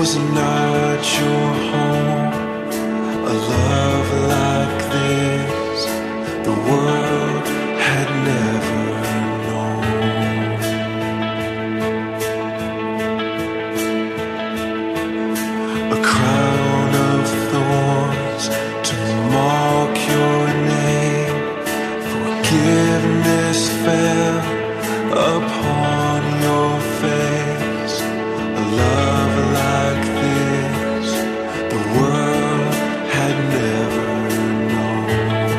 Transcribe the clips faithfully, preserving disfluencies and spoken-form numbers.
is not your home. A love like this the world had never known. A crown of thorns to mark your name. Forgiveness fell upon your face. A love like this the world had never known.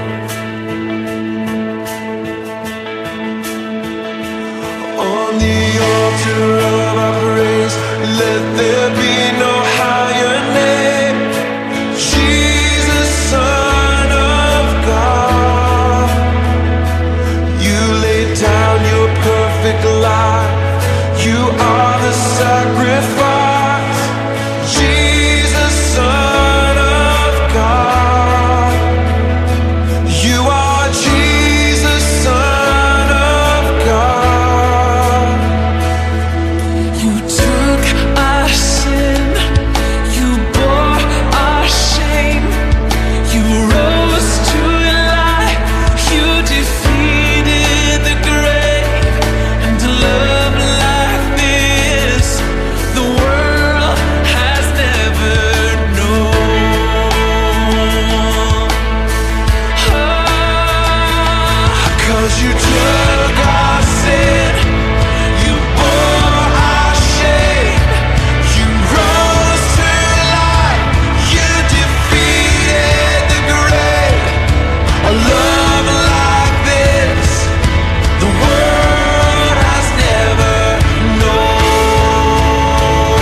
On the altar of our praise, let there be no higher name. Jesus, Son of God, you laid down your perfect life. You are the sacrifice. Jesus, Son of God, you are Jesus, Son of God. You took our sin, you bore our shame, you rose to life, you defeated the grave. And a love like this the world has never known. Ah, 'cause you took our sin, you bore our shame, you rose to life, you defeated the grave. A love like this the world has never known.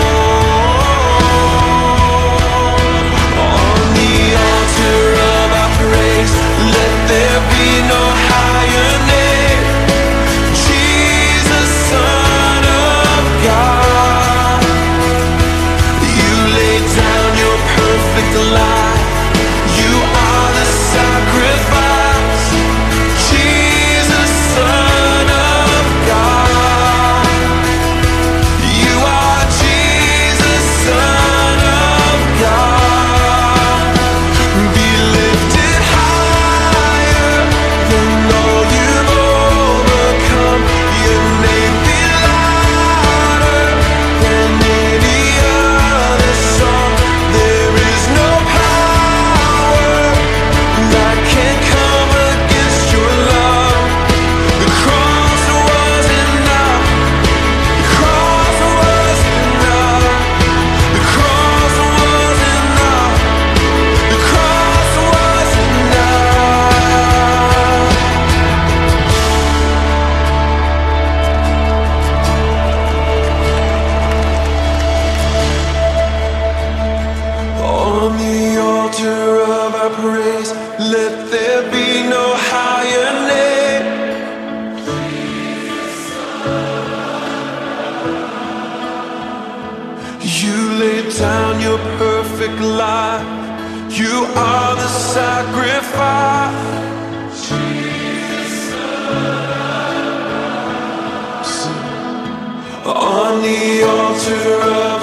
On the altar of our praise, let there be no higher name. Jesus, Son of God, you laid down your perfect life. You are the sacrifice. Jesus, Son of God, you are Jesus, Son of God. Be lifted higher than all you've overcome. Your name be louder than any other song. There is no power that can come against your love. The cross was enough. The cross was enough. The cross was enough. The cross was enough. On the altar of our praise, let there be no higher name. You laid down your perfect life. You are the sacrifice. On the altar of